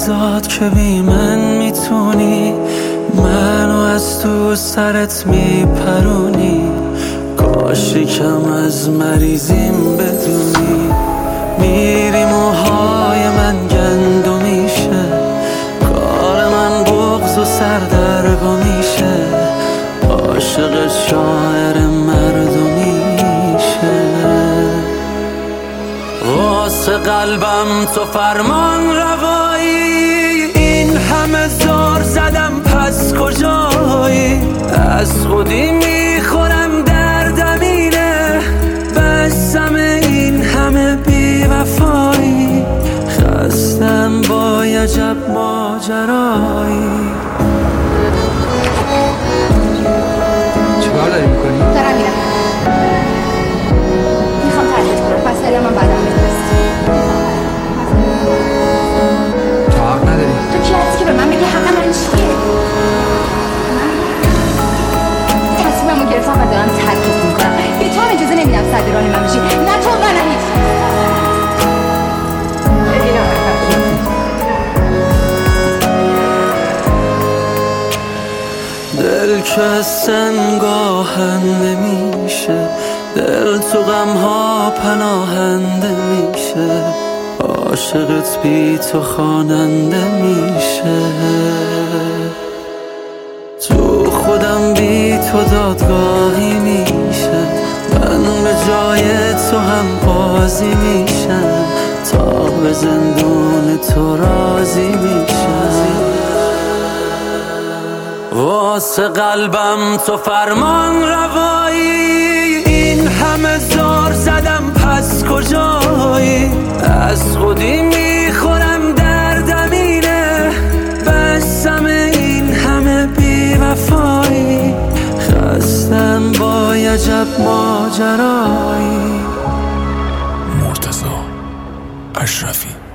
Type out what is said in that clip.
عزیزات که بی من میتونی منو از تو سرت میپرونی. کاش یکم از مریضیم بدونی. میری موهای من گندو میشه، کار من بغض و سردرگم میشه. عاشق شاعر مردمیشه. واسه قلبم تو فرمان روایی، این همه زار زدم پس کجایی؟ از خودی میخورم دردم اینه، بسم این همه بی وفایی. خستم با عجب ماجرایی. چیکار داری میکنی؟ دارم میرم، میخوام ترکت کنم، پس دلم من بعدم بفرست. تو حق نداری. تو کی هستی که به من بگی حق من چیه؟ تصمیممو گرفتم و دارم ترکت میکنم. به تو هم اجازه نمیدم سر راه من بشی، نه تو و نه هیچ. دل که از سنگ آهنده میشه، دل تو غمها پناهنده میشه. عاشقت بی تو خواننده میشه. تو خودم بی تو دادگاهی میشه، من به جای تو هم بازی میشم، تا به زندون تو راضی میشم. واسه قلبم تو فرمان روایی، این همه زار زدم پس کجایی؟ از خودی میخورم دردم اینه، بسم این همه بی وفایی. خستم با عجب ماجرایی. مرتضی اشرفی.